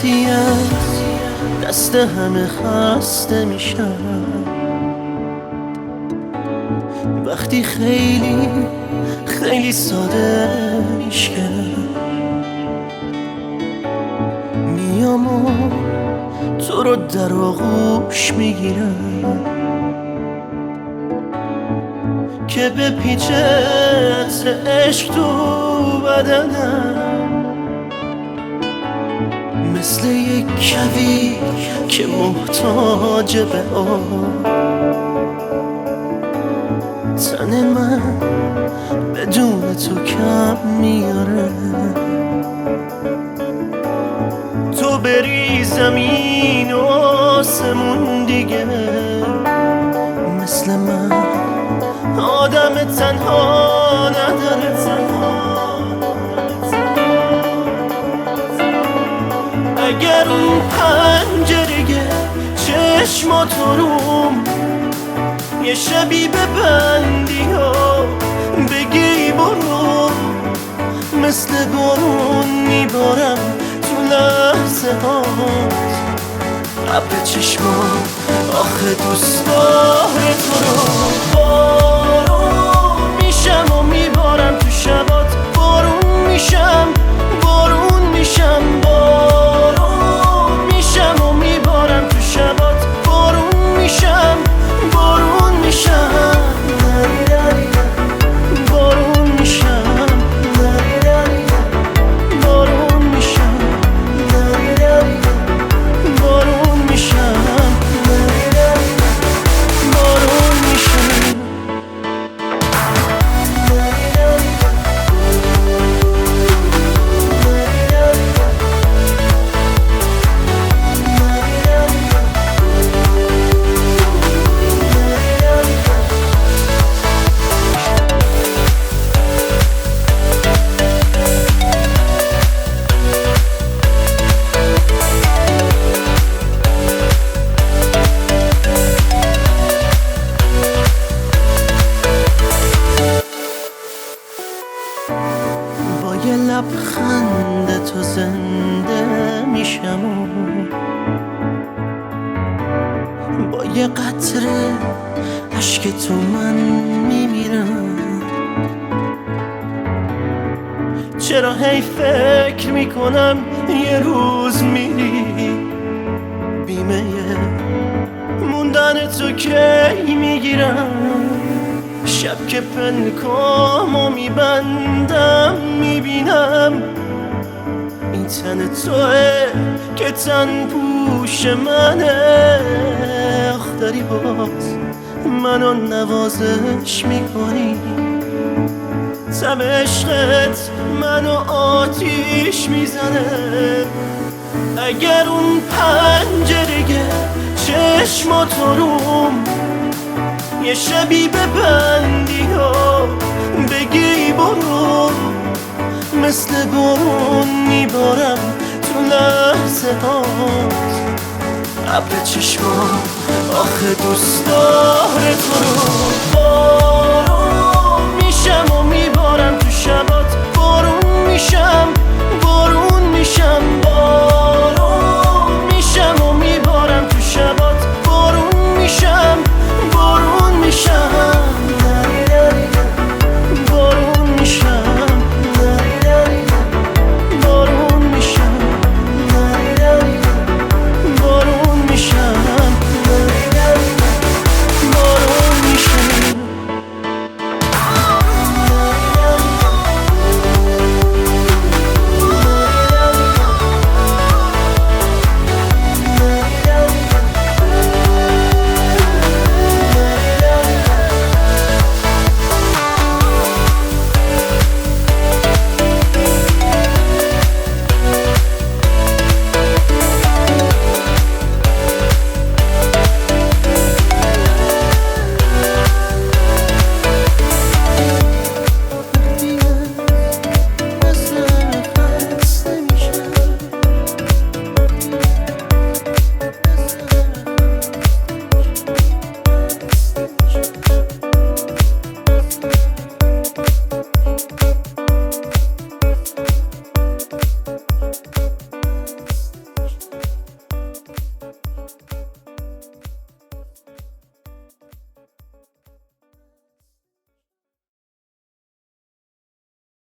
وقتی از دست همه خسته میشم، وقتی خیلی خیلی ساده میشم، میام و تو رو در آغوش میگیرم که بپیچه عطر عشق تو بدنم، مثل یک کویر که محتاج به آب. تن من بدون تو کم میاره، تو بری زمین و آسمون دیگه مثل من آدم تنها نداره. اگر اون پنجره چشماتو روم یه شبی ببندی ها بگی برو، مثل بارون میبارم تو لحظه هات ابر چشمام. آخه دوست داره تو رو بارون میشم و میبارم تو شبات، بارون میشم بارون میشم، بارون میشم و میبارم تو شبات، بارون میشم بارون میشم، بارون میشم بارون میشم، بارون میشم بارون میشم. با یه لبخند تو زنده میشم و با یه قطره اشک تو من میمیرم. چرا هی فکر میکنم یه روز میری، بیمه موندن تو کی میگیرم. شب که پنکامو میبندم میبینم این تن توه که تن پوش منه. آخ داری باز منو نوازش میکنی، تب عشقت منو آتیش میزنه. اگر اون پنجره چشماتو روم یه شبی ببندی ها بگی برو، مثل بارون میبارم تو لحظه هات ابر چشمام. آخه دوست داره تو رو بارون میشم و میبارم تو شبات، بارون میشم بارون میشم